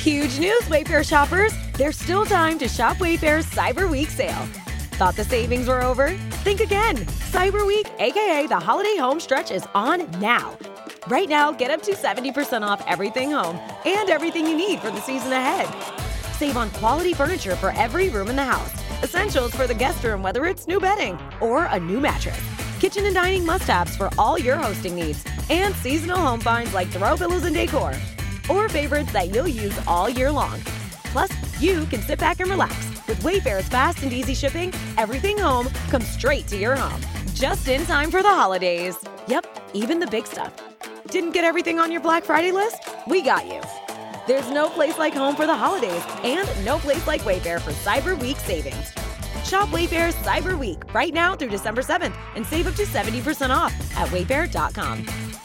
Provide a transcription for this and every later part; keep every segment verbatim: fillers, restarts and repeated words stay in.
Huge news, Wayfair shoppers! There's still time to shop Wayfair's Cyber Week sale. Thought the savings were over? Think again. Cyber Week, aka the holiday home stretch, is on now. Right now, get up to seventy percent off everything home and everything you need for the season ahead. Save on quality furniture for every room in the house. Essentials for the guest room, whether it's new bedding or a new mattress. Kitchen and dining must-haves for all your hosting needs. And seasonal home finds like throw pillows and decor. Or favorites that you'll use all year long. Plus, you can sit back and relax. With Wayfair's fast and easy shipping, everything home comes straight to your home. Just in time for the holidays. Yep, even the big stuff. Didn't get everything on your Black Friday list? We got you. There's no place like home for the holidays, and no place like Wayfair for Cyber Week savings. Shop Wayfair's Cyber Week right now through December seventh and save up to seventy percent off at wayfair dot com.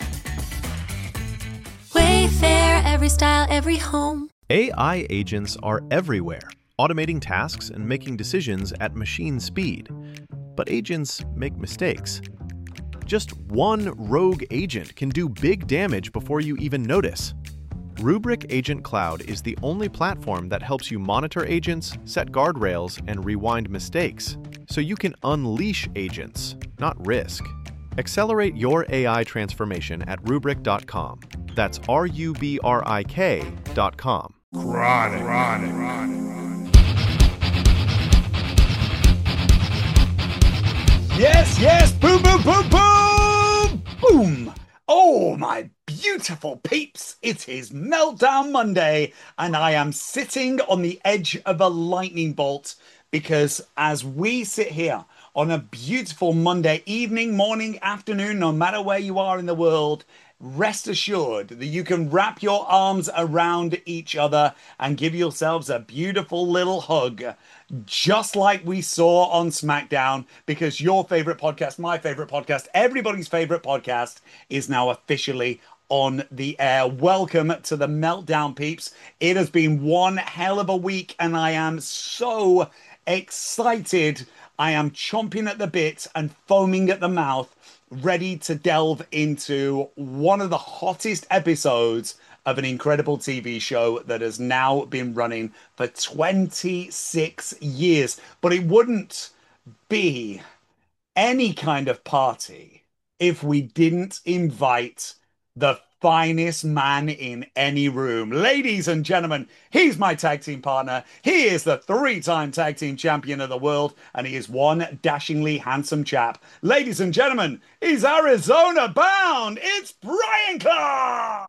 Wayfair, every style, every home. A I agents are everywhere, automating tasks and making decisions at machine speed. But agents make mistakes. Just one rogue agent can do big damage before you even notice. Rubrik Agent Cloud is the only platform that helps you monitor agents, set guardrails, and rewind mistakes, so you can unleash agents, not risk. Accelerate your A I transformation at rubrik dot com. That's R U B R I K dot com. Chronic. Chronic. Yes, yes, boom, boom, boom, boom, boom. Oh, my beautiful peeps. It is Meltdown Monday, and I am sitting on the edge of a lightning bolt because as we sit here on a beautiful Monday evening, morning, afternoon, no matter where you are in the world, rest assured that you can wrap your arms around each other and give yourselves a beautiful little hug, just like we saw on SmackDown, because your favorite podcast, my favorite podcast, everybody's favorite podcast is now officially on the air. Welcome to the Meltdown, peeps. It has been one hell of a week, and I am so excited. I am chomping at the bit and foaming at the mouth, ready to delve into one of the hottest episodes of an incredible T V show that has now been running for twenty-six years. But it wouldn't be any kind of party if we didn't invite the finest man in any room. Ladies and gentlemen, he's my tag team partner. He is the three-time tag team champion of the world, and he is one dashingly handsome chap. Ladies and gentlemen, he's Arizona bound. It's Brian Clark.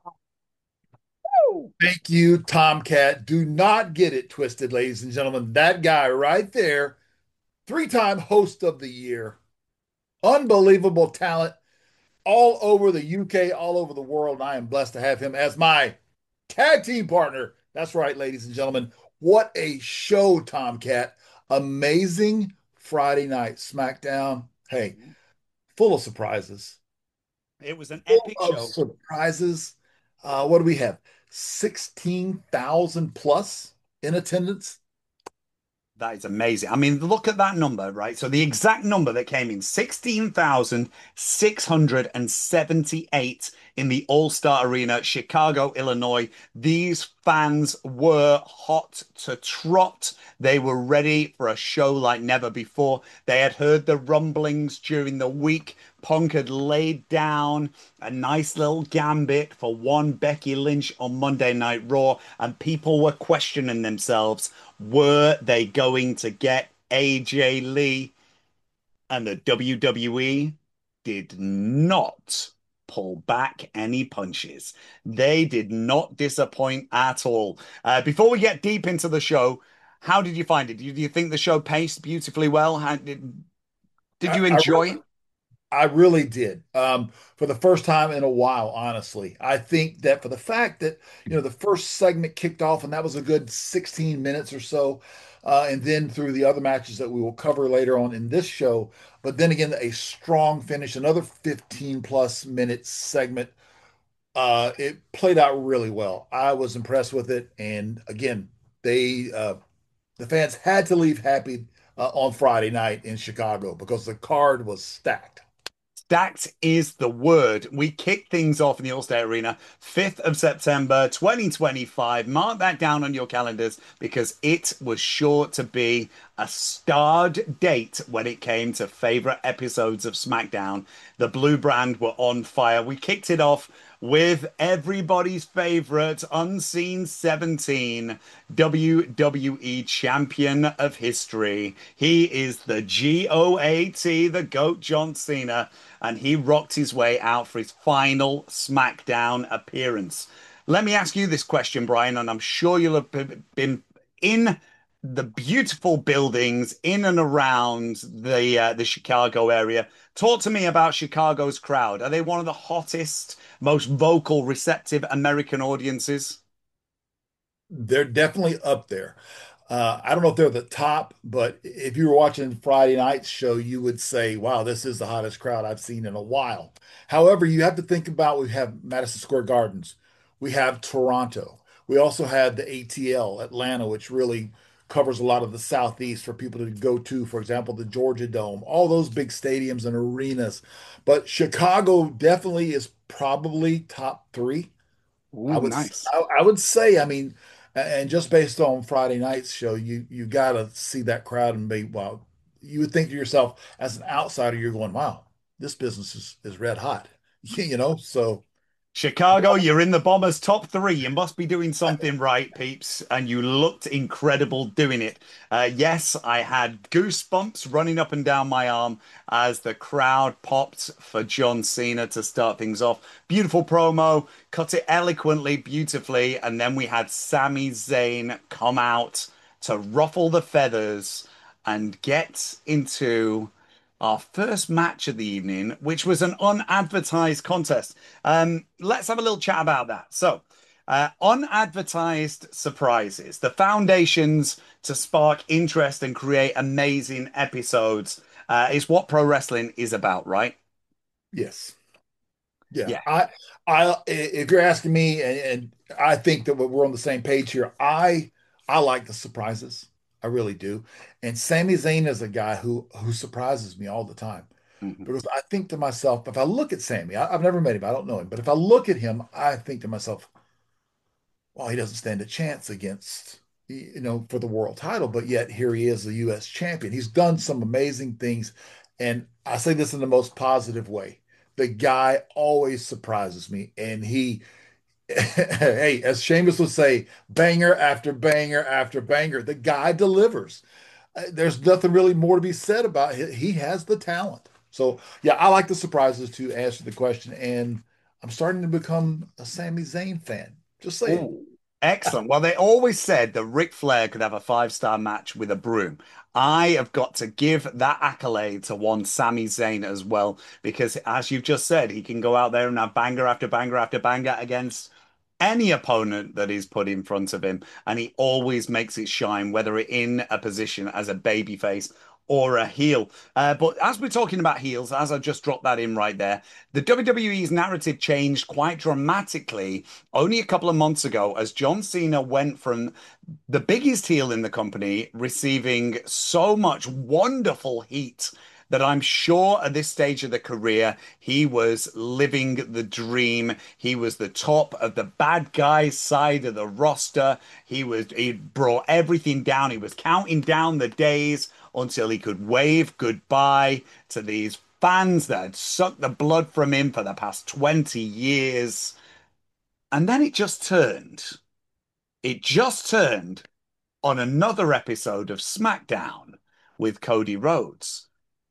Thank you, Tomcat. Do not get it twisted, ladies and gentlemen. That guy right there, three-time host of the year, unbelievable talent, all over the U K, all over the world. And I am blessed to have him as my tag team partner. That's right, ladies and gentlemen. What a show, Tomcat. Amazing Friday night SmackDown. Hey, full of surprises. It was an full epic of show. Surprises. Uh, what do we have? sixteen thousand plus in attendance. That is amazing. I mean, look at that number, right? So the exact number that came in, sixteen thousand six hundred seventy-eight in the All-Star Arena, Chicago, Illinois. These fans were hot to trot. They were ready for a show like never before. They had heard the rumblings during the week. Punk had laid down a nice little gambit for one Becky Lynch on Monday Night Raw, and people were questioning themselves. Were they going to get A J Lee? And the W W E did not pull back any punches. They did not disappoint at all. Uh, before we get deep into the show, how did you find it? Do you, do you think the show paced beautifully well? How did, did you enjoy I, I, it? I really did. Um, for the first time in a while, honestly. I think that for the fact that, you know, the first segment kicked off and that was a good sixteen minutes or so. Uh, and then through the other matches that we will cover later on in this show. But then again, a strong finish, another fifteen plus minute segment. Uh, it played out really well. I was impressed with it. And again, they, uh, the fans had to leave happy uh, on Friday night in Chicago because the card was stacked. Stacked is the word. We kicked things off in the Allstate Arena, fifth of September, twenty twenty-five. Mark that down on your calendars because it was sure to be a starred date when it came to favorite episodes of SmackDown. The Blue Brand were on fire. We kicked it off with everybody's favorite Unseen seventeen, W W E Champion of History. He is the G O A T, the GOAT John Cena, and he rocked his way out for his final SmackDown appearance. Let me ask you this question, Brian, and I'm sure you'll have been in the beautiful buildings in and around the uh, the Chicago area. Talk to me about Chicago's crowd. Are they one of the hottest, most vocal, receptive American audiences? They're definitely up there. Uh, I don't know if they're the top, but if you were watching Friday night's show, you would say, wow, this is the hottest crowd I've seen in a while. However, you have to think about we have Madison Square Gardens, we have Toronto, we also had the A T L, Atlanta, which really covers a lot of the Southeast for people to go to, for example, the Georgia Dome, all those big stadiums and arenas. But Chicago definitely is probably top three. I Ooh, would nice. I, I would say, I mean, and just based on Friday night's show, you you got to see that crowd and be, wow, you would think to yourself as an outsider, you're going, wow, this business is is red hot, you know? So Chicago, you're in the Bombers' top three. You must be doing something right, peeps, and you looked incredible doing it. Uh, yes, I had goosebumps running up and down my arm as the crowd popped for John Cena to start things off. Beautiful promo, cut it eloquently, beautifully, and then we had Sami Zayn come out to ruffle the feathers and get into our first match of the evening, which was an unadvertised contest. Um, let's have a little chat about that. So, uh, unadvertised surprises, the foundations to spark interest and create amazing episodes, uh, is what pro wrestling is about, right? yes. Yeah, Yeah. I, I, if you're asking me, and, and I think that we're on the same page here. I, I like the surprises. I really do. And Sami Zayn is a guy who who surprises me all the time Mhm. because I think to myself, if I look at Sammy, I, I've never met him, I don't know him, but if I look at him, I think to myself, well, he doesn't stand a chance against, you know, for the world title, but yet here he is, the U S champion. He's done some amazing things, and I say this in the most positive way. The guy always surprises me, and he, hey, as Sheamus would say, banger after banger after banger. The guy delivers. Uh, There's nothing really more to be said about it. He has the talent. So yeah, I like the surprises to answer the question, and I'm starting to become a Sami Zayn fan. Just saying. Ooh, excellent. Well, they always said that Ric Flair could have a five-star match with a broom. I have got to give that accolade to one Sami Zayn as well, because as you've just said, he can go out there and have banger after banger after banger against any opponent that is put in front of him, and he always makes it shine, whether it in a position as a babyface or a heel. Uh, but as we're talking about heels, as I just dropped that in right there, the W W E's narrative changed quite dramatically only a couple of months ago as John Cena went from the biggest heel in the company, receiving so much wonderful heat that I'm sure at this stage of the career, he was living the dream. He was the top of the bad guys side of the roster. He was, he brought everything down. He was counting down the days until he could wave goodbye to these fans that had sucked the blood from him for the past twenty years. And then it just turned. It just turned on another episode of SmackDown with Cody Rhodes.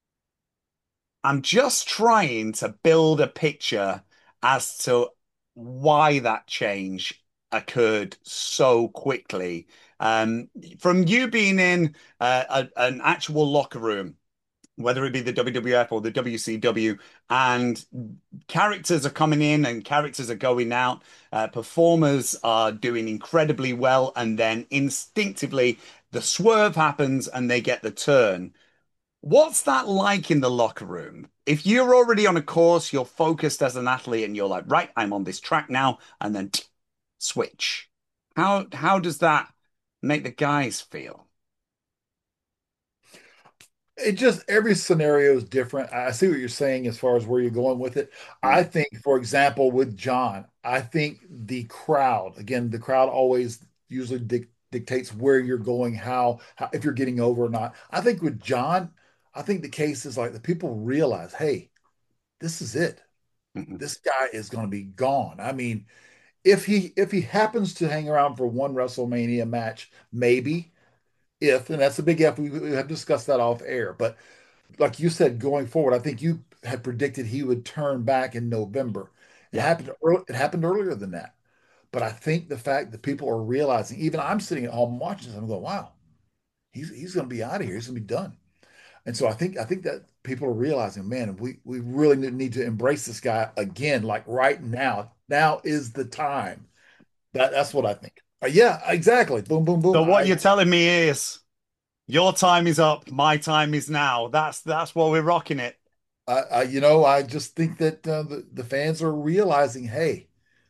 I'm just trying to build a picture as to why that change occurred so quickly. Um, from you being in uh, a, an actual locker room, whether it be the W W F or the W C W, and characters are coming in and characters are going out, uh, performers are doing incredibly well, and then instinctively the swerve happens and they get the turn. What's that like in the locker room? If you're already on a course, you're focused as an athlete and you're like, right, I'm on this track now, and then switch. How how does that make the guys feel? It just every scenario is different. I see what you're saying as far as where you're going with it. I Mm. think, for example, with John, I think the crowd, again, the crowd always usually dic dictates where you're going, how, how, if you're getting over or not. I think with John, I think the case is like the people realize, hey, this is it. Mhm. This guy is going to be gone. I mean, if he if he happens to hang around for one WrestleMania match, maybe if, and that's a big if, we, we have discussed that off air, but like you said, going forward, I think you had predicted he would turn back in November. It Yeah. happened early, it happened earlier than that. But I think the fact that people are realizing, even I'm sitting at home watching this, I'm going, wow, he's he's going to be out of here. He's going to be done. And so I think I think that people are realizing, man, we we really need to embrace this guy again, like right now. Now is the time. That that's what I think. Uh, yeah, exactly. Boom, boom, boom. So what I, you're telling me is your time is up, my time is now. That's that's what we're rocking it. I, I you know, I just think that uh, the the fans are realizing, hey,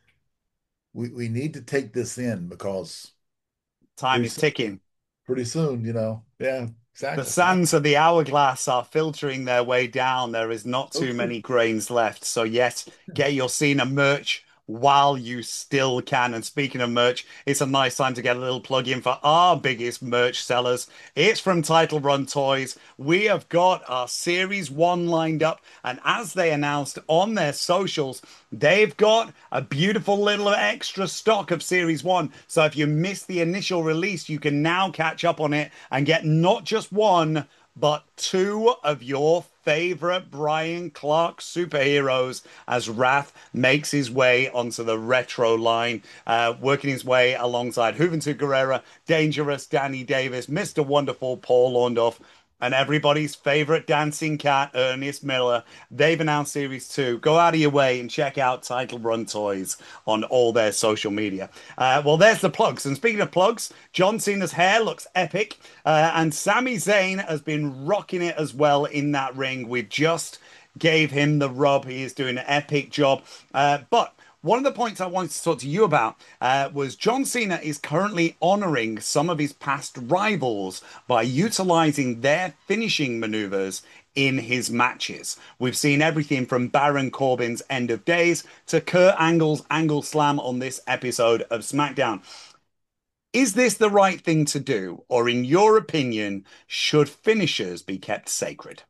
we we need to take this in because Time pretty is soon, ticking. pretty soon, you know. Yeah, The exactly. I, sands of the hourglass are filtering their way down. There is not so too true. many grains left. So, yes, get your Cena merch while you still can. And speaking of merch, it's a nice time to get a little plug in for our biggest merch sellers. It's from Title Run Toys. We have got our Series one lined up. And as they announced on their socials, they've got a beautiful little extra stock of Series one. So if you missed the initial release, you can now catch up on it and get not just one, but two of your favorite Brian Clark superheroes as Wrath makes his way onto the retro line, uh, working his way alongside Juventud Guerrera, Dangerous Danny Davis, Mister Wonderful Paul Orndorff, and everybody's favorite dancing cat, Ernest Miller. They've announced Series two. Go out of your way and check out Title Run Toys on all their social media. Uh, well, there's the plugs. And speaking of plugs, John Cena's hair looks epic. Uh, and Sami Zayn has been rocking it as well in that ring. We just gave him the rub. He is doing an epic job. Uh, but one of the points I wanted to talk to you about uh, was John Cena is currently honoring some of his past rivals by utilizing their finishing maneuvers in his matches. We've seen everything from Baron Corbin's End of Days to Kurt Angle's Angle Slam on this episode of SmackDown. Is this the right thing to do, or in your opinion, should finishers be kept sacred?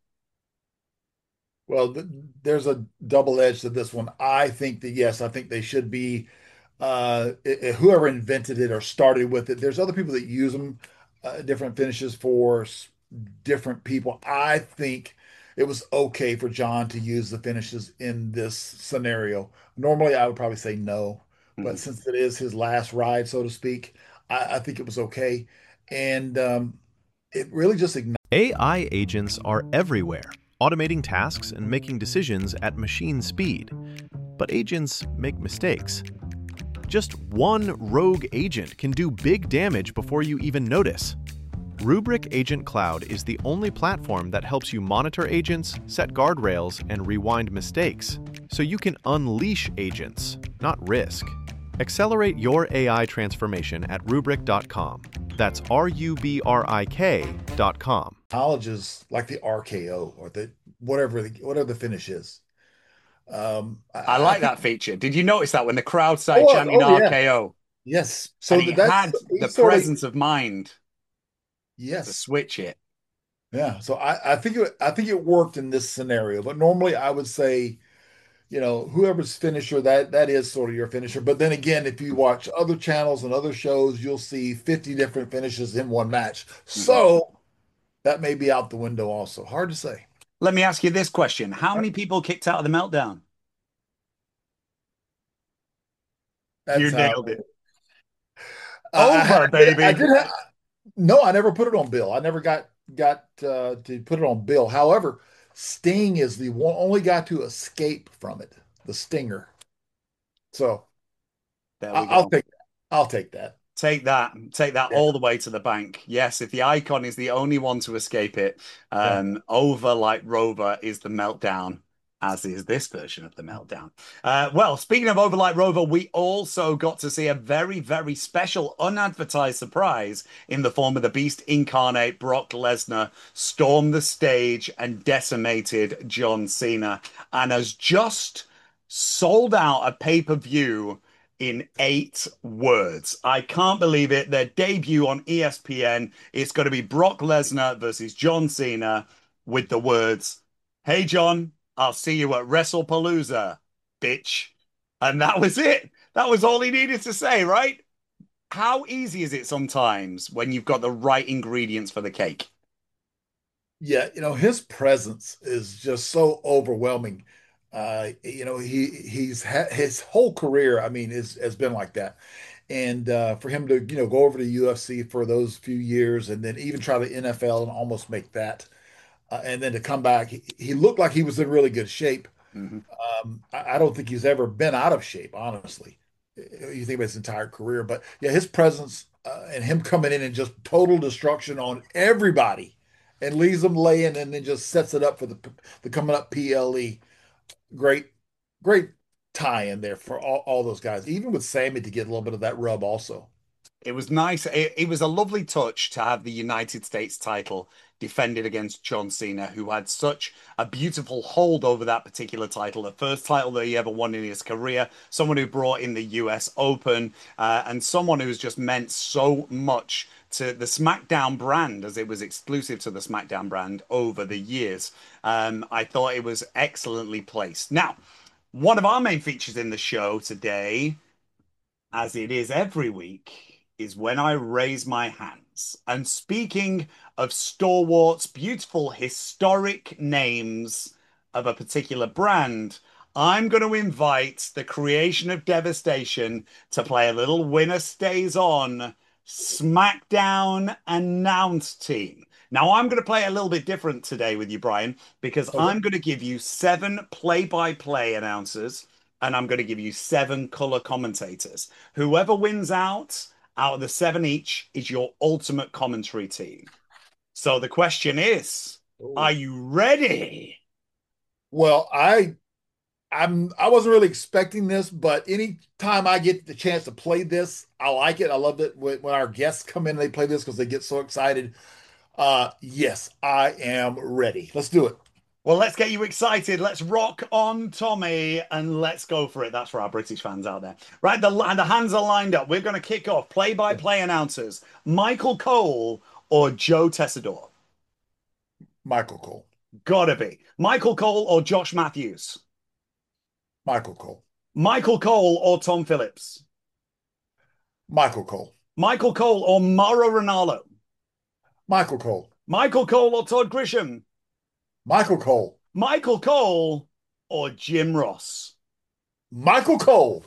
Well, th there's a double edge to this one. I think that yes, I think they should be uh i- i- whoever invented it or started with it. There's other people that use them, uh, different finishes for s- different people. I think it was okay for John to use the finishes in this scenario. Normally, I would probably say no, but Mhm. since it is his last ride, so to speak, I, I think it was okay. And um, it really just ignited. A I agents are everywhere, automating tasks and making decisions at machine speed. But agents make mistakes. Just one rogue agent can do big damage before you even notice. Rubrik Agent Cloud is the only platform that helps you monitor agents, set guardrails, and rewind mistakes, so you can unleash agents, not risk. Accelerate your A I transformation at rubrik dot com. That's R U B R I K dot com. Acknowledges like the R K O or the whatever the whatever the finish is. Um, I I, I like think that feature. Did you notice that when the crowd started oh chanting oh yeah R K O yes. and So he that that's had he the sort of presence of mind to yes switch it? yeah. So I I think it, I think it worked in this scenario. But normally I would say you know whoever's finisher that that is sort of your finisher. But then again, if you watch other channels and other shows, you'll see fifty different finishes in one match. Mhm. So that may be out the window also. Hard to say. Let me ask you this question. How many people kicked out of the meltdown? You That's how. nailed it. I, Over, I, I baby. did have no, I never put it on Bill. I never got got uh, to put it on Bill. However, Sting is the one, only guy to escape from it, the Stinger. So There I, we I'll go. take I'll take that. Take that, take that Yeah, all the way to the bank. Yes, if the icon is the only one to escape it, yeah, um, over like Rover is the meltdown. as is this version of the meltdown. Uh, well, speaking of Overlight Rover, we also got to see a very, very special unadvertised surprise in the form of the Beast incarnate Brock Lesnar storm the stage and decimated John Cena and has just sold out a pay-per-view in eight words. I can't believe it. Their debut on E S P N, it's going to be Brock Lesnar versus John Cena with the words, "Hey, John, I'll see you at WrestlePalooza, bitch." And that was it. That was all he needed to say, right? How easy is it sometimes when you've got the right ingredients for the cake? Yeah, you know, his presence is just so overwhelming. Uh, you know, he he's had his whole career, I mean, is has been like that. And uh, for him to, you know, go over to U F C for those few years and then even try the N F L and almost make that, uh, and then to come back, he, he looked like he was in really good shape. Mhm. Um, I, I don't think he's ever been out of shape, honestly. You think about his entire career, but yeah, his presence uh, and him coming in and just total destruction on everybody and leaves them laying and then just sets it up for the the coming up P L E. Great, great tie in there for all, all those guys, even with Sammy to get a little bit of that rub also. It was nice. It, it was a lovely touch to have the United States title defended against John Cena, who had such a beautiful hold over that particular title, the first title that he ever won in his career, someone who brought in the U S Open, uh, and someone who's just meant so much to the SmackDown brand as it was exclusive to the SmackDown brand over the years. Um, I thought it was excellently placed. Now, one of our main features in the show today, as it is every week, is when I raise my hands. And speaking of stalwarts, beautiful historic names of a particular brand, I'm going to invite the creation of Devastation to play a little winner stays on SmackDown announce team. Now, I'm going to play a little bit different today with you, Brian, because Okay. I'm going to give you seven play by play announcers and I'm going to give you seven color commentators. Whoever wins out out of the seven each is your ultimate commentary team. So the question is, are Oh. you ready? Well, I I'm I wasn't really expecting this, but anytime I get the chance to play this, I like it. I love it when, when our guests come in and they play this because they get so excited. Uh, yes, I am ready. Let's do it. Well, let's get you excited. Let's rock on, Tommy, and let's go for it. That's for our British fans out there. Right, the, the hands are lined up. We're going to kick off. Play-by-play announcers. Michael Cole or Joe Tessador? Michael Cole. Gotta be. Michael Cole or Josh Matthews? Michael Cole. Michael Cole or Tom Phillips? Michael Cole. Michael Cole or Mauro Ranallo? Michael Cole. Michael Cole or Todd Grisham? Michael Cole. Michael Cole or Jim Ross? Michael Cole.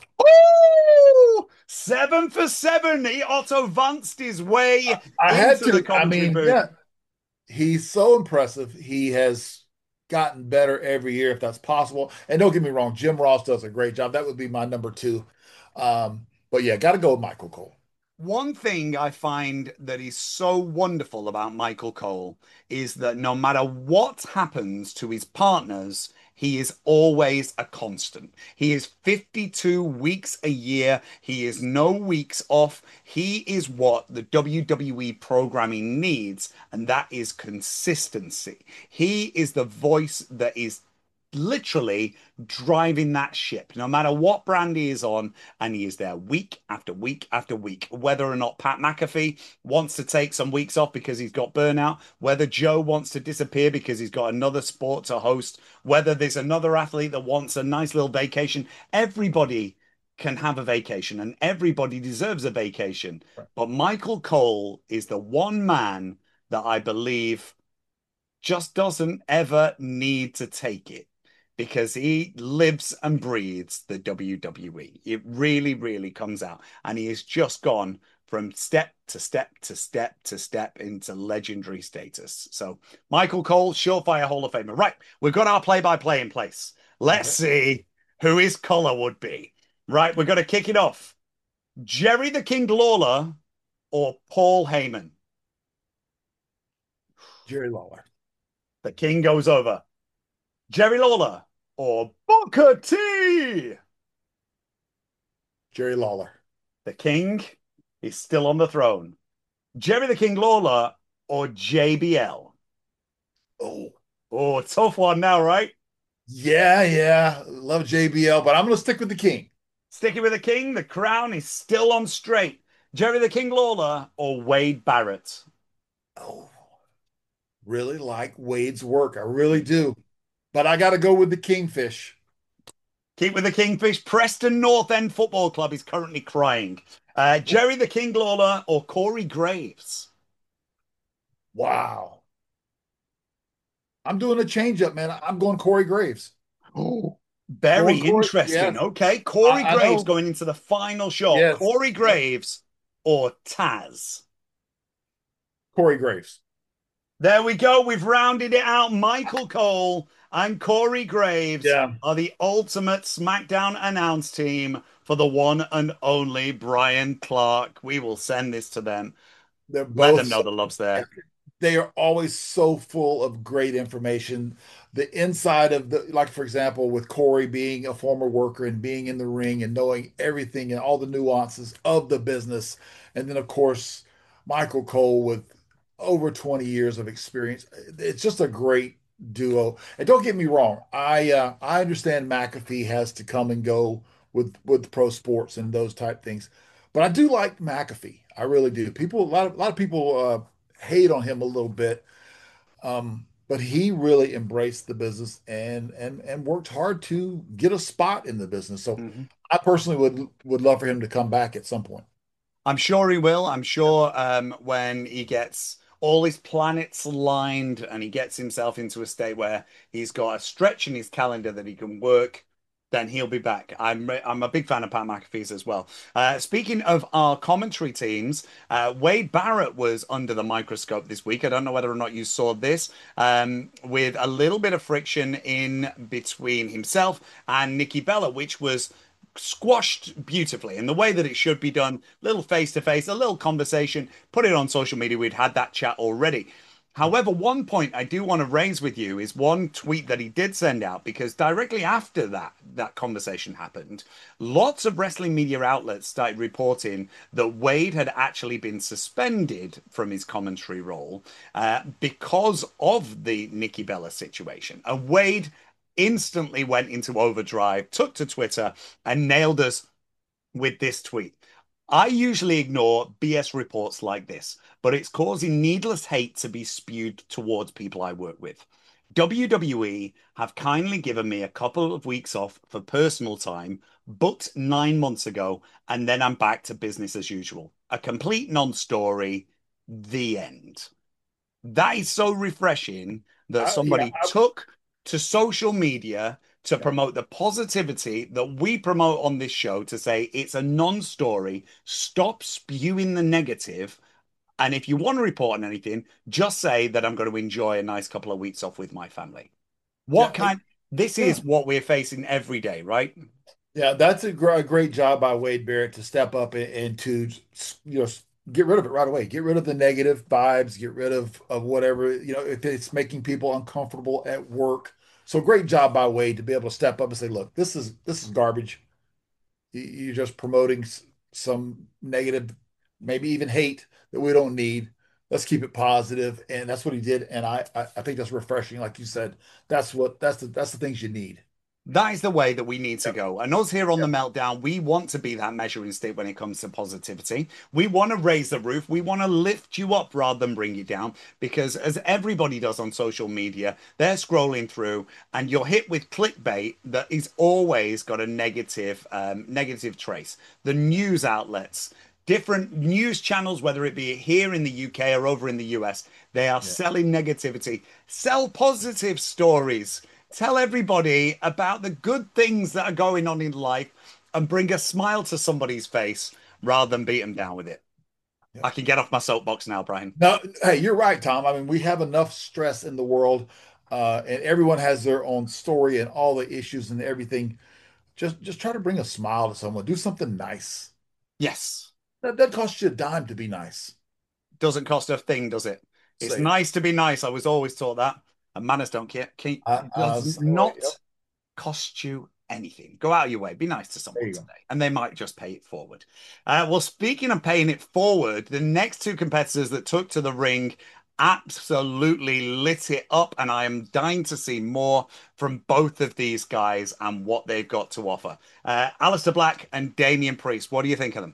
Ooh! Seven for seven. He auto advanced his way I had into the to. I commentary mean, booth. yeah, he's so impressive. He has gotten better every year, if that's possible. And don't get me wrong, Jim Ross does a great job. That would be my number two. Um, but yeah, got to go with Michael Cole. One thing I find that is so wonderful about Michael Cole is that no matter what happens to his partners, he is always a constant. He is fifty-two weeks a year. He is no weeks off. He is what the W W E programming needs, and that is consistency. He is the voice that is literally driving that ship, no matter what brand he is on, and he is there week after week after week. Whether or not Pat McAfee wants to take some weeks off because he's got burnout, whether Joe wants to disappear because he's got another sport to host, whether there's another athlete that wants a nice little vacation, everybody can have a vacation and everybody deserves a vacation. But Michael Cole is the one man that I believe just doesn't ever need to take it because he lives and breathes the W W E. It really, really comes out. And he has just gone from step to step to step to step into legendary status. So, Michael Cole, surefire Hall of Famer. Right, we've got our play by play in place. Let's see who his color would be. Right, we're going to kick it off. Jerry the King Lawler or Paul Heyman? Jerry Lawler. The King goes over. Jerry Lawler or Booker T? Jerry Lawler. The King is still on the throne. Jerry the King Lawler or J B L? Oh, Oh, tough one now, right? yeah, yeah. Love J B L, but I'm going to stick with the King. Sticking with the King, the crown is still on straight. Jerry the King Lawler or Wade Barrett? Oh, really like Wade's work. I really do. But I got to go with the Kingfish. Keep with the Kingfish. Preston North End Football Club is currently crying. Uh, Jerry the King Lawler or Corey Graves? Wow. I'm doing a change up, man. I'm going Corey Graves. Oh, very Going Corey. interesting. Yes, Okay, Corey I, I Graves know. going into the final shot. Yes. Corey Yes. Graves or Taz? Corey Graves. There we go. We've rounded it out. Michael Cole and Corey Graves Yeah. are the ultimate SmackDown announce team for the one and only Brian Clark. We will send this to them. They're Let both them know so the love's there. they are always so full of great information. The inside of the, like, for example, with Corey being a former worker and being in the ring and knowing everything and all the nuances of the business. And then, of course, Michael Cole with over twenty years of experience. It's just a great duo. And don't get me wrong, I uh, I understand McAfee has to come and go with with pro sports and those type things. But I do like McAfee. I really do. People, a lot of a lot of people uh, hate on him a little bit, um, but he really embraced the business and and and worked hard to get a spot in the business. So Mhm. I personally would would love for him to come back at some point. I'm sure he will. I'm sure um, when he gets all his planets lined and he gets himself into a state where he's got a stretch in his calendar that he can work, then he'll be back. I'm I'm a big fan of Pat McAfee's as well. Uh, speaking of our commentary teams, uh, Wade Barrett was under the microscope this week. I don't know whether or not you saw this, um, with a little bit of friction in between himself and Nikki Bella, which was squashed beautifully in the way that it should be done. Little face to face, a little conversation, put it on social media. We'd had that chat already. However, one point I do want to raise with you is one tweet that he did send out, because directly after that that conversation happened, lots of wrestling media outlets started reporting that Wade had actually been suspended from his commentary role uh, because of the Nikki Bella situation. And Wade instantly went into overdrive, took to Twitter, and nailed us with this tweet. I usually ignore B S reports like this, but it's causing needless hate to be spewed towards people I work with. W W E have kindly given me a couple of weeks off for personal time, booked nine months ago, and then I'm back to business as usual. A complete non-story. The end. That is so refreshing that I, yeah, somebody I, took to social media to yeah, promote the positivity that we promote on this show, to say it's a non-story. Stop spewing the negative. And if you want to report on anything, just say that I'm going to enjoy a nice couple of weeks off with my family. yeah, What kind? This yeah. is what we're facing every day, right? Yeah, that's a, gr- a great job by Wade Barrett to step up and, and to, you know, get rid of it right away. Get rid of the negative vibes. Get rid of of whatever, you know, if it's making people uncomfortable at work. So great job by Wade to be able to step up and say, "Look, this is this is garbage. You- You're just promoting s- some negative, maybe even hate that we don't need. Let's keep it positive." And that's what he did. And I I, I think that's refreshing. Like you said, that's what that's the that's the things you need. That is the way that we need to Yep. go. And us here on the Yep. Meltdown, we want to be that measuring stick when it comes to positivity. We want to raise the roof. We want to lift you up rather than bring you down. Because as everybody does on social media, they're scrolling through and you're hit with clickbait that is always got a negative, um, negative trace. The news outlets, different news channels, whether it be here in the U K or over in the U S, they are Yeah. selling negativity. Sell positive stories. Tell everybody about the good things that are going on in life and bring a smile to somebody's face rather than beat them down with it. Yeah. I can get off my soapbox now, Brian. No, hey, you're right, Tom. I mean, we have enough stress in the world, uh, and everyone has their own story and all the issues and everything. Just just try to bring a smile to someone. Do something nice. Yes. That that costs you a dime to be nice. Doesn't cost a thing, does it? It's Say it. nice to be nice. I was always taught that. And manners don't care. Keep, I, it I'm the does same way. Yep. not cost you anything. Go out of your way. Be nice to There someone you go. today, and they might just pay it forward. Uh, well, speaking of paying it forward, the next two competitors that took to the ring absolutely lit it up, and I am dying to see more from both of these guys and what they've got to offer. Uh, Alistair Black and Damian Priest, what do you think of them?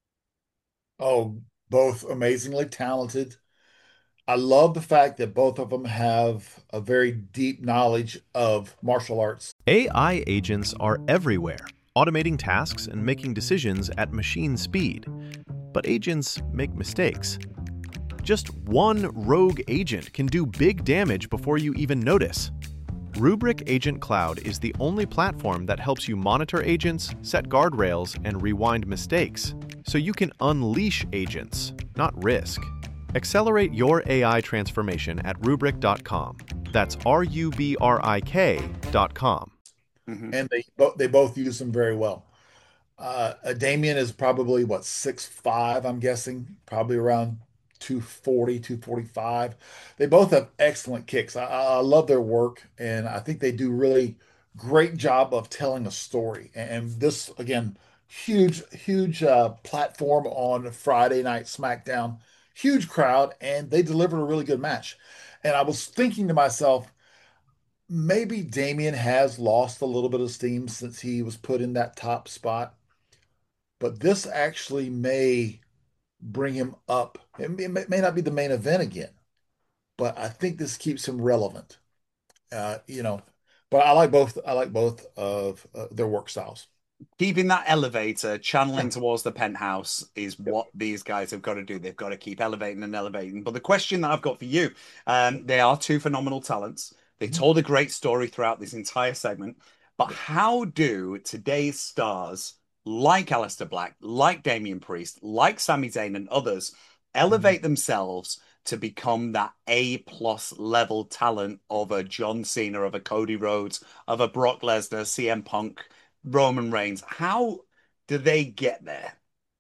Oh, both amazingly talented. I love the fact that both of them have a very deep knowledge of martial arts. A I agents are everywhere, automating tasks and making decisions at machine speed. But agents make mistakes. Just one rogue agent can do big damage before you even notice. Rubrik Agent Cloud is the only platform that helps you monitor agents, set guardrails, and rewind mistakes, so you can unleash agents, not risk. Accelerate your A I transformation at rubrik dot com. That's R U B R I K dot com. Mm-hmm. And they, they both use them very well. Uh, Damien is probably, what, six five, I'm guessing, probably around two forty, two forty-five. They both have excellent kicks. I, I love their work, and I think they do really great job of telling a story. And this, again, huge, huge uh, platform on Friday Night SmackDown, huge crowd, and they delivered a really good match. And I was thinking to myself, maybe Damien has lost a little bit of steam since he was put in that top spot, but this actually may bring him up. It may, it may not be the main event again, but I think this keeps him relevant. Uh, you know, but I like both. I like both of uh, their work styles. Keeping that elevator channeling towards the penthouse is what these guys have got to do. They've got to keep elevating and elevating. But the question that I've got for you, um, they are two phenomenal talents. They told a great story throughout this entire segment. But how do today's stars, like Alistair Black, like Damian Priest, like Sami Zayn and others, elevate mm-hmm. themselves to become that A plus level talent of a John Cena, of a Cody Rhodes, of a Brock Lesnar, C M Punk, Roman Reigns? How do they get there?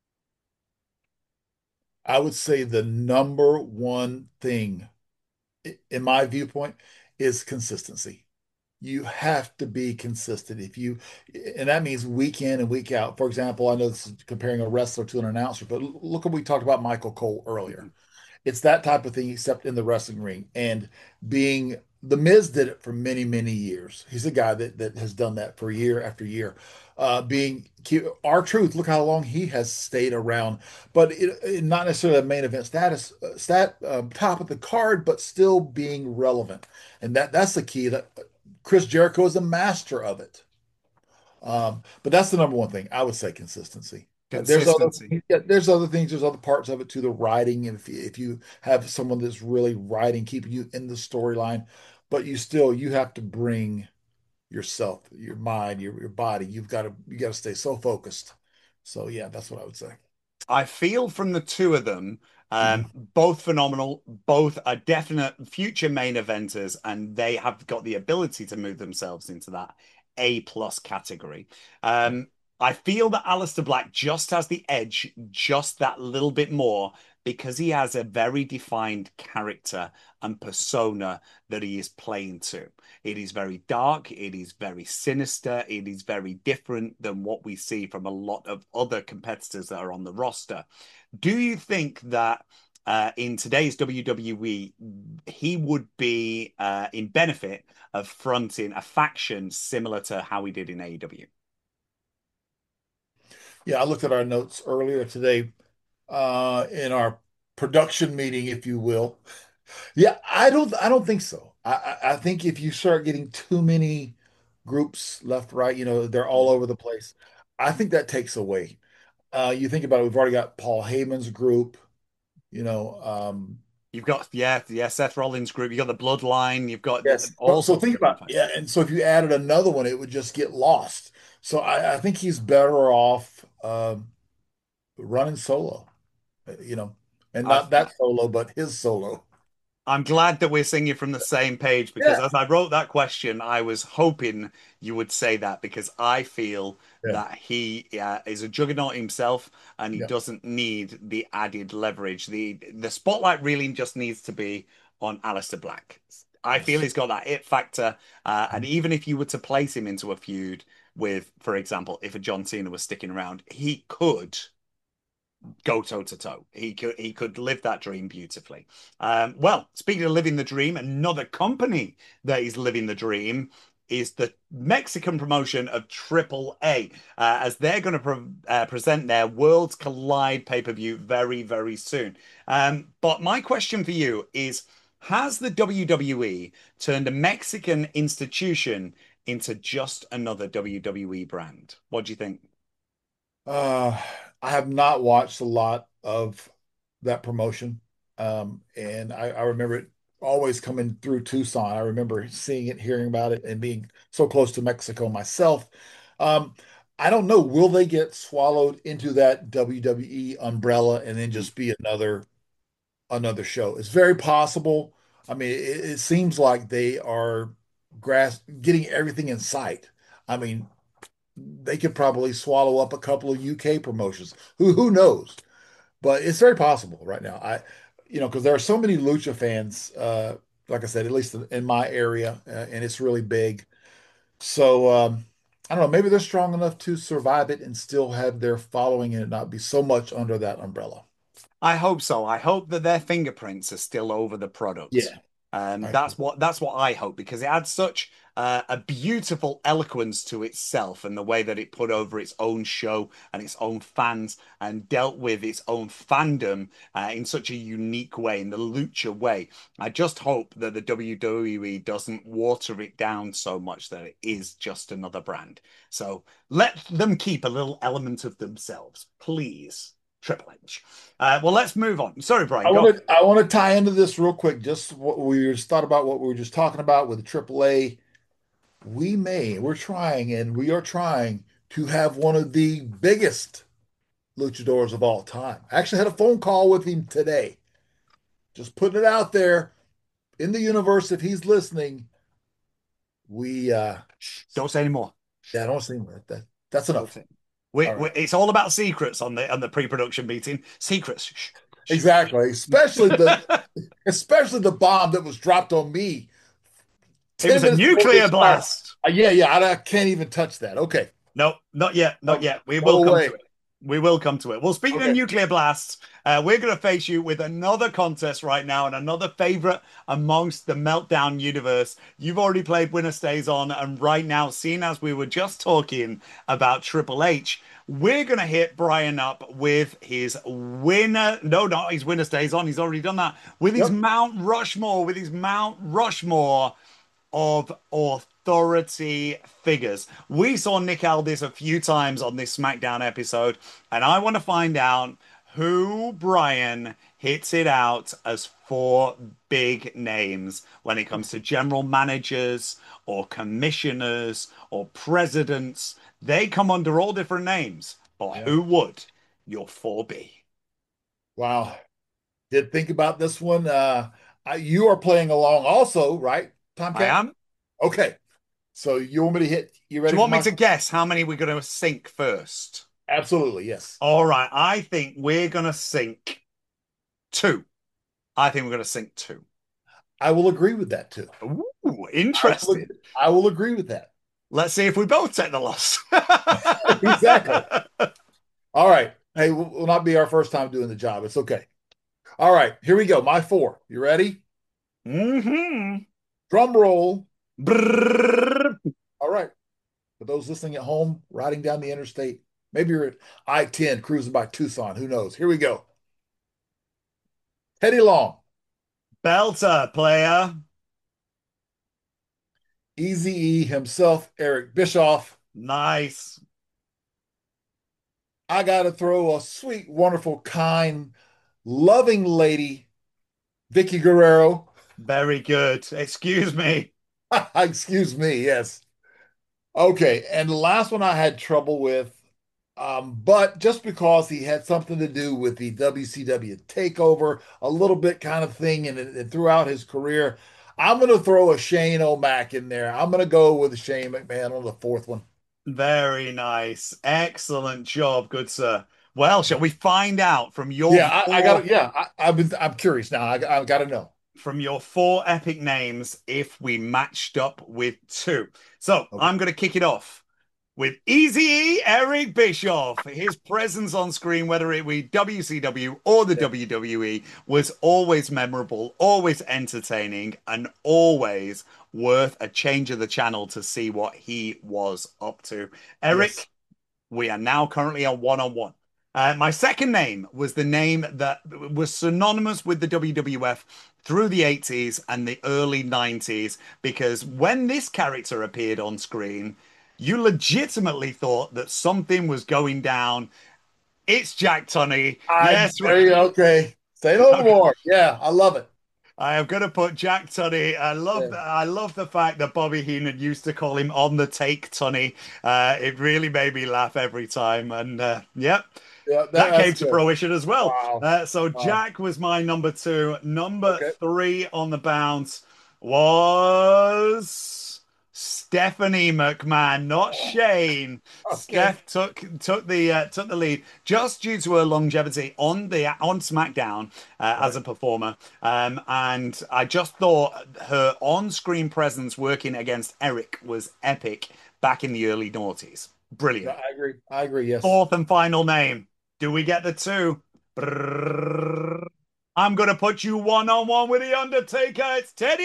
I would say the number one thing, in my viewpoint, is consistency. You have to be consistent. If you, and that means week in and week out. For example, I know this is comparing a wrestler to an announcer, but look what we talked about Michael Cole earlier. Mm-hmm. It's that type of thing, except in the wrestling ring. And being the Miz did it for many, many years. He's a guy that that has done that for year after year. Uh, being R-Truth, look how long he has stayed around, but it, it, not necessarily a main event status, uh, stat uh, top of the card, but still being relevant. And that that's the key. That Chris Jericho is a master of it. Um, but that's the number one thing. I would say consistency. There's other, yeah, there's other things. There's other parts of it to the writing. If you, if you have someone that's really writing, keeping you in the storyline, but you still you have to bring yourself, your mind, your your body. You've got to you got to stay so focused. So yeah, that's what I would say. I feel from the two of them, um, mm-hmm. both phenomenal, both are definite future main eventers, and they have got the ability to move themselves into that A plus category. Um, I feel that Alistair Black just has the edge, just that little bit more, because he has a very defined character and persona that he is playing to. It is very dark, it is very sinister, it is very different than what we see from a lot of other competitors that are on the roster. Do you think that uh, in today's W W E, he would be uh, in benefit of fronting a faction similar to how he did in A E W? Yeah, I looked at our notes earlier today uh, in our production meeting, if you will. Yeah, I don't I don't think so. I, I think if you start getting too many groups left, right, you know, they're all over the place. I think that takes away. Uh, you think about it, we've already got Paul Heyman's group, you know. Um, you've got, yeah, yeah, Seth Rollins' group, you've got the Bloodline, you've got yes. all so, so think about it. Yeah, and so if you added another one, it would just get lost. So I, I think he's better off um, running solo, you know, and not I've, that solo, but his solo. I'm glad that we're singing from the same page, because yeah. as I wrote that question, I was hoping you would say that, because I feel yeah. that he uh, is a juggernaut himself, and he yeah. doesn't need the added leverage. The the spotlight really just needs to be on Alistair Black. I feel Yes. he's got that it factor. Uh, and even if you were to place him into a feud with, for example, if a John Cena was sticking around, he could go toe to toe. He could he could live that dream beautifully. Um, well, speaking of living the dream, another company that is living the dream is the Mexican promotion of Triple A, uh, as they're going to pre uh, present their Worlds Collide pay-per-view very, very soon. Um, but my question for you is, has the W W E turned a Mexican institution into just another W W E brand? What do you think? Uh, I have not watched a lot of that promotion. Um, and I, I remember it always coming through Tucson. I remember seeing it, hearing about it, and being so close to Mexico myself. Um, I don't know. Will they get swallowed into that W W E umbrella and then just be another another show? It's very possible. I mean, it, it seems like they are grass getting everything in sight. I mean, they could probably swallow up a couple of U K promotions. Who who knows? But it's very possible right now. I, you know, because there are so many lucha fans. Uh, like I said, at least in my area, uh, and it's really big. So um, I don't know. Maybe they're strong enough to survive it and still have their following and it not be so much under that umbrella. I hope so. I hope that their fingerprints are still over the product. Yeah, Um, I that's what that's what I hope, because it had such uh, a beautiful eloquence to itself, and the way that it put over its own show and its own fans and dealt with its own fandom uh, in such a unique way, in the lucha way. I just hope that the W W E doesn't water it down so much that it is just another brand. So let them keep a little element of themselves, please. Triple H. Uh, well, let's move on. Sorry, Brian, I go. want to I want to tie into this real quick. Just what we just thought about what we were just talking about with the triple A. We may, we're trying, and we are trying to have one of the biggest luchadors of all time. I actually had a phone call with him today. Just putting it out there in the universe. If he's listening, we uh Don't say anymore. yeah, I don't see him. That that's Don't enough. say. We, All we, right. it's all about secrets on the on the pre-production meeting. Secrets. Shh, shh. Exactly. Especially the especially the bomb that was dropped on me It ten was a minutes before nuclear this start. blast. Uh, yeah, yeah, I, I can't even touch that. Okay. No, not yet, not No, yet. We will no come to way. it. We will come to it. Well, speaking of Okay. nuclear blasts, uh, we're going to face you with another contest right now and another favorite amongst the Meltdown universe. You've already played Winner Stays On, and right now, seeing as we were just talking about Triple H, we're going to hit Brian up with his winner. No, not his Winner Stays On. He's already done that. With his Yep. Mount Rushmore, with his Mount Rushmore of authority figures. We saw Nick Aldis a few times on this SmackDown episode, and I want to find out who Brian hits it out as four big names when it comes to general managers or commissioners or presidents. They come under all different names, but Yeah. who would your four be? Wow. Did think about this one. Uh, I, you are playing along also, right, I Tomcat? am. Okay. So you want me to hit? You Do ready you for want me my? to guess how many we're going to sink first? Absolutely, yes. All right, I think we're gonna sink two. I think we're gonna sink two. I will agree with that too. Ooh, I will, interesting. I will agree with that. Let's see if we both take the loss. Exactly. All right. Hey, will will not be our first time doing the job. It's okay. All right, here we go. My four. You ready? Mm-hmm. Drum roll. Brrr. All right. For those listening at home, riding down the interstate, maybe you're at I ten cruising by Tucson. Who knows? Here we go. Teddy Long, Belter player. Easy E himself, Eric Bischoff. Nice. I got to throw a sweet, wonderful, kind, loving lady, Vicky Guerrero. Very good. Excuse me. Excuse me. Yes. Okay. And the last one I had trouble with, um, but just because he had something to do with the W C W takeover, a little bit kind of thing, and, and throughout his career, I'm going to throw a Shane O'Mac in there. I'm going to go with Shane McMahon on the fourth one. Very nice. Excellent job, good sir. Well, shall we find out from your Yeah, I, I four got. Yeah, I, I've been. I'm curious now. I, I got to know. from your four epic names if we matched up with two. So Okay. I'm going to kick it off with Easy Eric Bischoff. His presence on screen, whether it be W C W or the Yeah. W W E, was always memorable, always entertaining, and always worth a change of the channel to see what he was up to. Eric, Yes. we are now currently on one on one. Uh, my second name was the name that was synonymous with the W W F through the eighties and the early nineties, because when this character appeared on screen, you legitimately thought that something was going down. It's Jack Tunney. I Yes, there you go. Okay. Say no more. Yeah, I love it. I am going to put Jack Tunney. I love Yeah. that. I love the fact that Bobby Heenan used to call him on the take Tunney. Uh, it really made me laugh every time. And uh, yep, Yeah, that, that came that's to good. fruition as well. Wow. Uh, so Wow. Jack was my number two. Number Okay. three on the bounce was Stephanie McMahon, not Shane. Okay. Steph took took the uh, took the lead just due to her longevity on the on SmackDown uh, as a Right. performer, um, and I just thought her on-screen presence working against Eric was epic back in the early noughties. Yeah, Brilliant. I agree. I agree. Yes. Fourth and final name. Do we get the two? Brrrr. I'm gonna put you one on one with the Undertaker. It's Teddy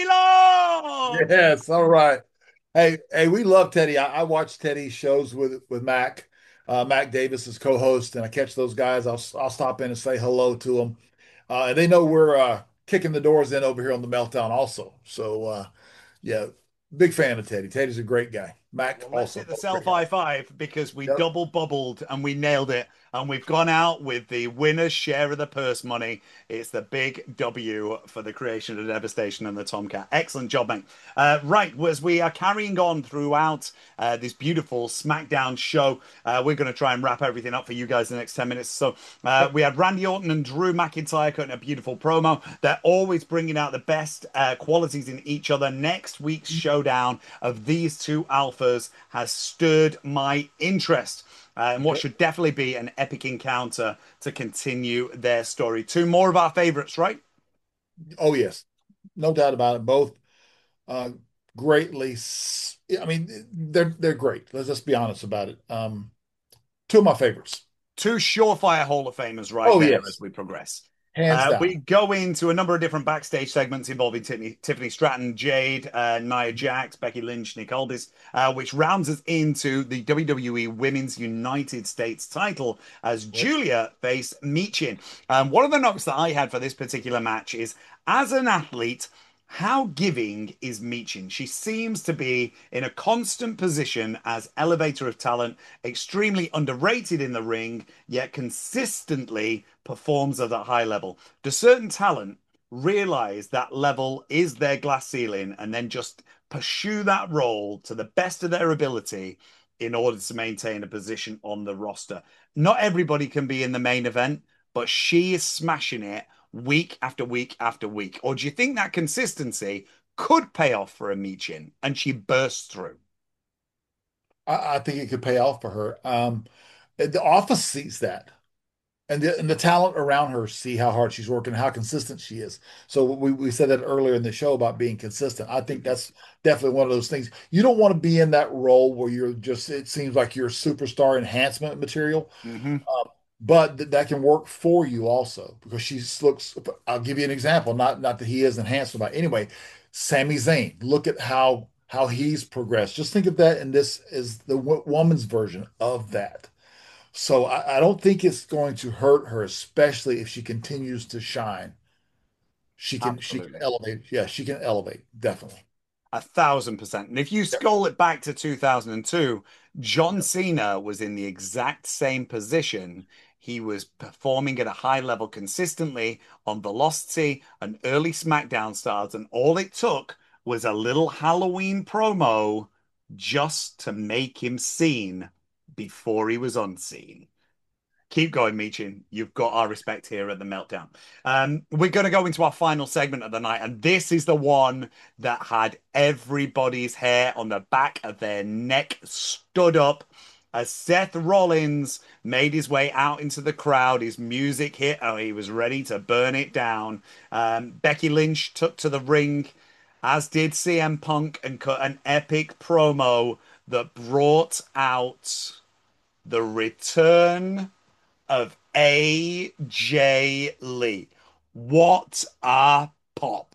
Long. Yes. All right. Hey, hey, we love Teddy. I, I watch Teddy's shows with with Mac. Uh, Mac Davis is co-host, and I catch those guys. I'll I'll stop in and say hello to them, uh, and they know we're uh, kicking the doors in over here on the Meltdown also. So uh, yeah, big fan of Teddy. Teddy's a great guy. Mac Well, let's also hit the great self guy. high five because we Yep. double bubbled and we nailed it. And we've gone out with the winner's share of the purse money. It's the big W for the creation of Devastation and the Tomcat. Excellent job, mate. Uh, right, as we are carrying on throughout uh, this beautiful SmackDown show, uh, we're going to try and wrap everything up for you guys in the next ten minutes. So uh, we had Randy Orton and Drew McIntyre cutting a beautiful promo. They're always bringing out the best uh, qualities in each other. Next week's showdown of these two alphas has stirred my interest. Uh, and what should definitely be an epic encounter to continue their story. Two more of our favorites, right? Oh yes, no doubt about it. Both uh, greatly. s- I mean, they're they're great. Let's just be honest about it. Um, two of my favorites. Two surefire Hall of Famers right Oh there as yes, we progress. hands Uh, down. we go into a number of different backstage segments involving Tiffany, Tiffany Stratton, Jade, uh, Nia Jax, Becky Lynch, Nick Aldis, uh, which rounds us into the W W E Women's United States title as Julia faced Michin. Um, one of the notes that I had for this particular match is, as an athlete, how giving is Michin? She seems to be in a constant position as elevator of talent, extremely underrated in the ring, yet consistently performs at a high level. Does certain talent realize that level is their glass ceiling and then just pursue that role to the best of their ability in order to maintain a position on the roster? Not everybody can be in the main event, but she is smashing it week after week after week? Or do you think that consistency could pay off for a Michin and she bursts through? I, I think it could pay off for her. Um, the office sees that. And the, and the talent around her see how hard she's working, how consistent she is. So we, we said that earlier in the show about being consistent. I think that's definitely one of those things. You don't want to be in that role where you're just, it seems like you're superstar enhancement material. Mm-hmm. Um, but th that can work for you also because she looks, I'll give you an example, not not that he isn't handsome, but anyway, Sami Zayn, look at how how he's progressed. Just think of that, and this is the w woman's version of that. So I, I don't think it's going to hurt her, especially if she continues to shine. She can she can Absolutely. elevate. Yeah, she can elevate, definitely. A thousand percent. And if you Yep. scroll it back to two thousand two, John Cena was in the exact same position. He was performing at a high level consistently on Velocity and early SmackDown stars. And all it took was a little Halloween promo just to make him seen before he was unseen. Keep going, Michin. You've got our respect here at the Meltdown. Um, we're going to go into our final segment of the night, and this is the one that had everybody's hair on the back of their neck stood up. as Seth Rollins made his way out into the crowd. His music hit. Oh, he was ready to burn it down. Um, Becky Lynch took to the ring, as did C M Punk, and cut an epic promo that brought out the return of A J Lee. What a pop.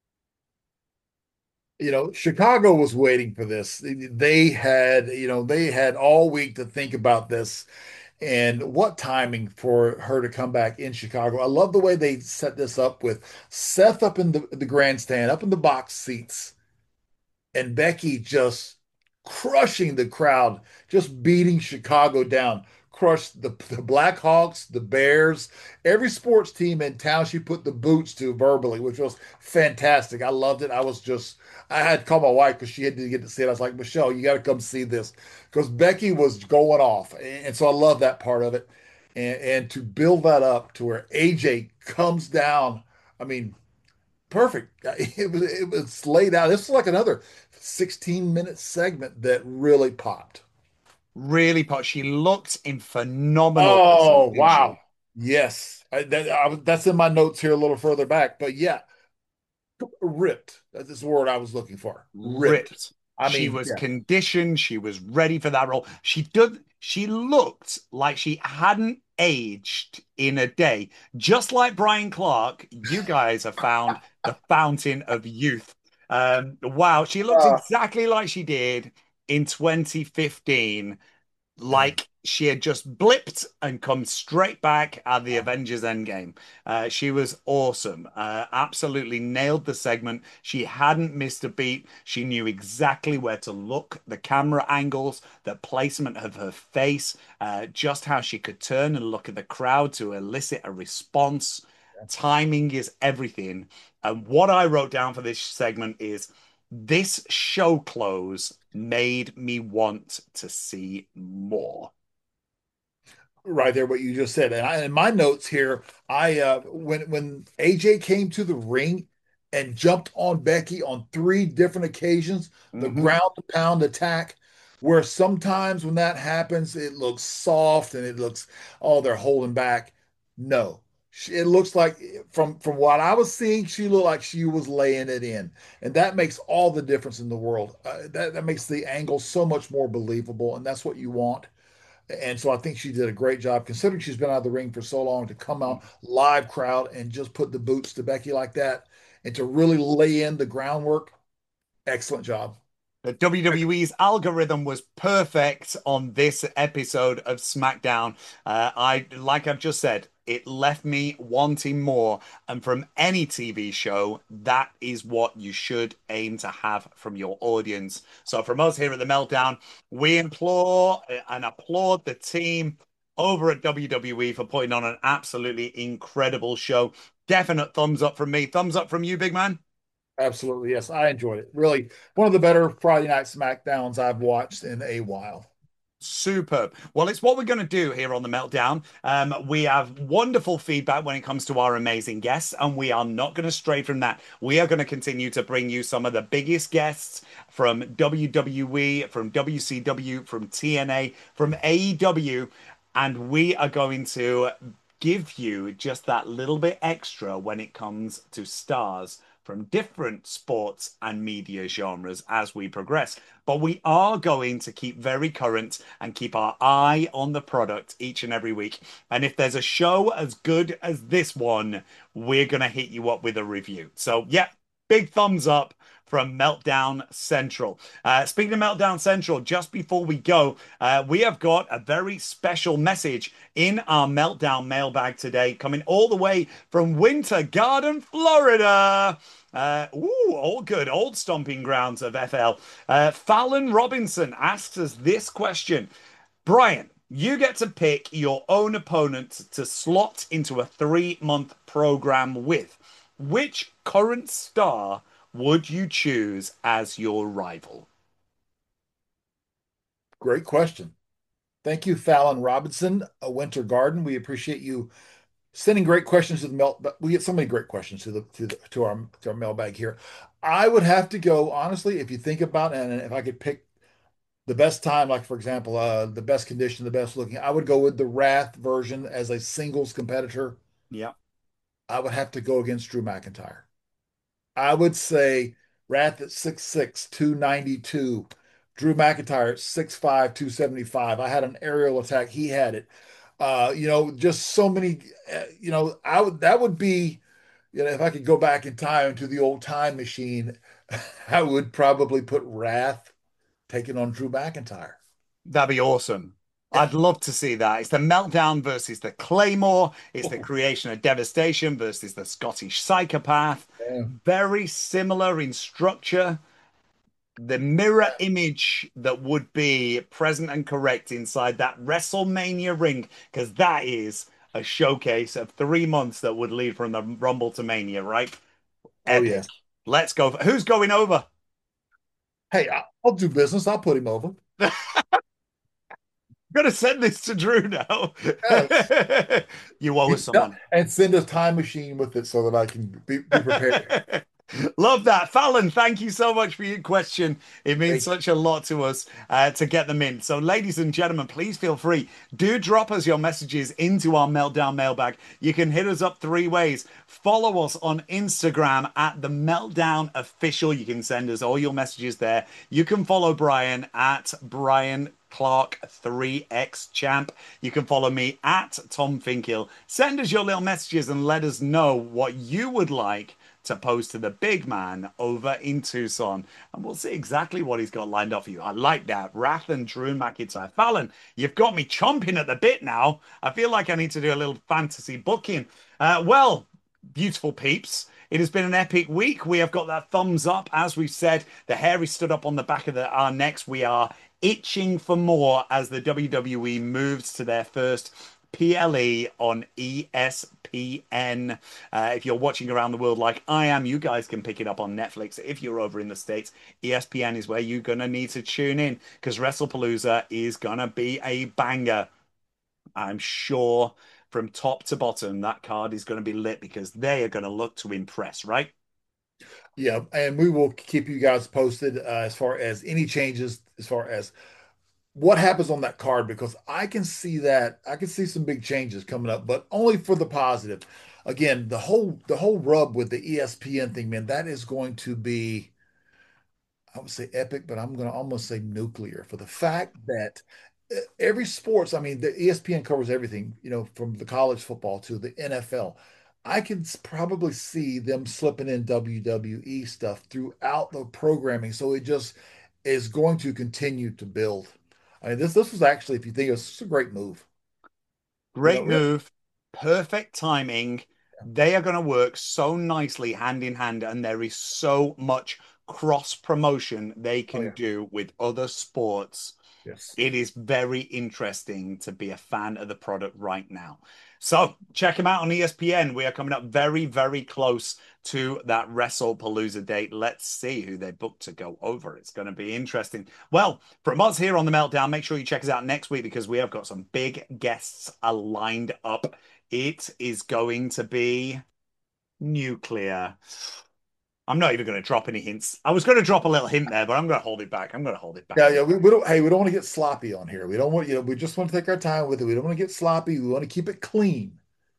You know, Chicago was waiting for this. They had, you know, they had all week to think about this. And what timing for her to come back in Chicago. I love the way they set this up with Seth up in the, the grandstand, up in the box seats, and Becky just crushing the crowd, just beating Chicago down. Crushed the, the Blackhawks, the Bears, every sports team in town she put the boots to verbally, which was fantastic. I loved it. I was just, I had to call my wife because she had to get to see it. I was like, Michelle, you got to come see this because Becky was going off. And so I love that part of it. And, and to build that up to where A J comes down, I mean, perfect. It was it was laid out. This is like another sixteen minute segment that really popped. Really pop. She looked in phenomenal Oh, person, didn't wow. she? Yes. I, that, I, that's in my notes here a little further back. But yeah, ripped. That's the word I was looking for. Ripped. Ripped. I She mean, was yeah. conditioned. She was ready for that role. She did. She looked like she hadn't aged in a day. Just like Brian Clark, you guys have found the fountain of youth. Um, wow, she looked Uh, exactly like she did in twenty fifteen, like she had just blipped and come straight back at the Avengers Endgame. Uh, she was awesome. Uh, absolutely nailed the segment. She hadn't missed a beat. She knew exactly where to look, the camera angles, the placement of her face, uh, just how she could turn and look at the crowd to elicit a response. Timing is everything. And what I wrote down for this segment is this show close made me want to see more. right there, what you just said. And I, in my notes here, I uh, when when A J came to the ring and jumped on Becky on three different occasions, the Hmm. ground pound attack, where sometimes when that happens, it looks soft and it looks, oh, they're holding back. No, She- it looks like from from what I was seeing, she looked like she was laying it in, and that makes all the difference in the world. Uh, that that makes the angle so much more believable, and that's what you want. And so I think she did a great job, considering she's been out of the ring for so long, to come out live crowd and just put the boots to Becky like that and to really lay in the groundwork. Excellent job. The W W E's algorithm was perfect on this episode of SmackDown. Uh, I, like I've just said, it left me wanting more. And from any T V show, that is what you should aim to have from your audience. So from us here at the Meltdown, we implore and applaud the team over at W W E for putting on an absolutely incredible show. Definite thumbs up from me. Thumbs up from you, big man. Absolutely. Yes. I enjoyed it. Really one of the better Friday night SmackDowns I've watched in a while. Superb. Well, it's what we're going to do here on the Meltdown. Um, we have wonderful feedback when it comes to our amazing guests, and we are not going to stray from that. We are going to continue to bring you some of the biggest guests from W W E, from W C W, from T N A, from A E W, and we are going to give you just that little bit extra when it comes to stars from different sports and media genres as we progress. But we are going to keep very current and keep our eye on the product each and every week. And if there's a show as good as this one, we're going to hit you up with a review. So, yeah, big thumbs up from Meltdown Central. Uh, speaking of Meltdown Central, just before we go, uh, we have got a very special message in our Meltdown mailbag today, coming all the way from Winter Garden, Florida. Uh, ooh, all good, old stomping grounds of F L. Uh, Fallon Robinson asks us this question. Brian, you get to pick your own opponent to slot into a three month program with. Which current star would you choose as your rival? Great question. Thank you, Fallon Robinson, a Winter Garden. We appreciate you sending great questions to the mail, but we get so many great questions to the to the to our to our mailbag here. I would have to go, honestly, if you think about it, and if I could pick the best time, like for example, uh, the best condition, the best looking, I would go with the Wrath version as a singles competitor. Yeah. I would have to go against Drew McIntyre. I would say Wrath at six six, two ninety-two. Drew McIntyre at six five, two seventy-five. I had an aerial attack. He had it. Uh, you know, just so many, uh, you know, I would, that would be, you know, if I could go back in time into the old time machine, I would probably put Wrath taking on Drew McIntyre. That'd be awesome. Yeah. I'd love to see that. It's the Meltdown versus the Claymore. It's the Creation of Devastation versus the Scottish Psychopath. Yeah. Very similar in structure. The mirror image that would be present and correct inside that WrestleMania ring, because that is a showcase of three months that would lead from the Rumble to Mania, right? Oh, Epic. yes. Let's go. For, who's going over? Hey, I'll do business. I'll put him over. Gonna send this to Drew now. Yes. You owe us some money. And send a time machine with it so that I can be, be prepared. Love that. Fallon, thank you so much for your question. It means such a lot to us uh, to get them in. So, ladies and gentlemen, please feel free. Do drop us your messages into our Meltdown mailbag. You can hit us up three ways. Follow us on Instagram at The Meltdown Official. You can send us all your messages there. You can follow Brian at Brian Clark three X Champ. You can follow me at Tom Finkill. Send us your little messages and let us know what you would like to pose to the big man over in Tucson. And we'll see exactly what he's got lined up for you. I like that. Wrath and Drew McIntyre. Fallon, you've got me chomping at the bit now. I feel like I need to do a little fantasy booking. Uh, well, beautiful peeps. It has been an epic week. We have got that thumbs up. As we've said, the hair is stood up on the back of the, our necks. We are itching for more as the W W E moves to their first P L E on E S P N. Uh, if you're watching around the world like I am, you guys can pick it up on Netflix. If you're over in the States, E S P N is where you're going to need to tune in because WrestlePalooza is going to be a banger. I'm sure from top to bottom, that card is going to be lit because they are going to look to impress, right? Yeah, and we will keep you guys posted uh, as far as any changes, as far as what happens on that card, because I can see that I can see some big changes coming up, but only for the positive. Again, the whole the whole rub with the E S P N thing, man, that is going to be, I would say epic, but I'm going to almost say nuclear for the fact that uh, every sports, I mean, the E S P N covers everything, you know, from the college football to the N F L. I can s- probably see them slipping in W W E stuff throughout the programming. So it just is going to continue to build. I mean, this this was actually, if you think, it's a great move. You Great know, really. move. Perfect timing. They are going to work so nicely hand in hand, and there is so much cross promotion they Oh can yeah. do with other sports. Yes. It is very interesting to be a fan of the product right now. So check them out on E S P N. We are coming up very, very close to that WrestlePalooza date. Let's see who they book to go over. It's going to be interesting. Well, from us here on The Meltdown, make sure you check us out next week because we have got some big guests lined up. It is going to be nuclear. I'm not even going to drop any hints. I was going to drop a little hint there, but I'm going to hold it back. I'm going to hold it back. Yeah, yeah. We, we don't. Hey, we don't want to get sloppy on here. We don't want. You know, we just want to take our time with it. We don't want to get sloppy. We want to keep it clean.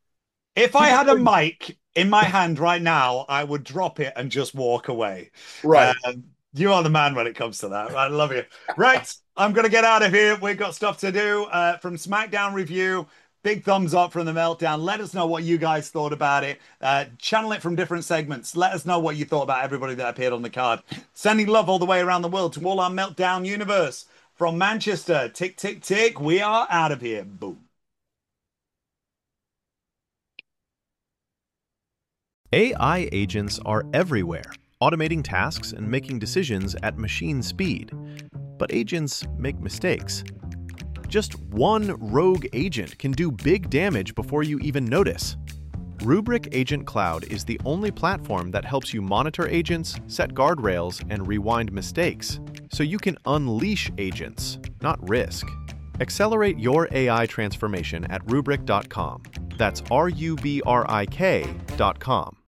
If I Keep it had a clean. mic in my hand right now, I would drop it and just walk away. Right. Um, you are the man when it comes to that. I love you. Right, I'm going to get out of here. We've got stuff to do. Uh, from SmackDown Review, big thumbs up from The Meltdown. Let us know what you guys thought about it. Uh, channel it from different segments. Let us know what you thought about everybody that appeared on the card. Sending love all the way around the world to all our Meltdown universe. From Manchester, tick, tick, tick. We are out of here. Boom. A I agents are everywhere, automating tasks and making decisions at machine speed. But agents make mistakes. Just one rogue agent can do big damage before you even notice. Rubrik Agent Cloud is the only platform that helps you monitor agents, set guardrails, and rewind mistakes, so you can unleash agents, not risk. Accelerate your A I transformation at rubrik dot com. That's R U B R I K dot com.